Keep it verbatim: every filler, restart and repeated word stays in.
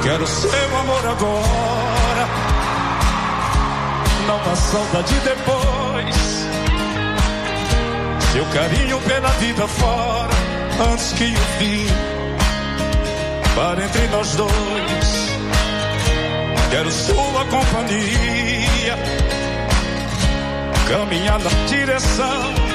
Quero seu amor agora, não há saudade depois. Seu carinho pela vida fora, antes que o fim para entre nós dois. Quero sua companhia, caminhar na direção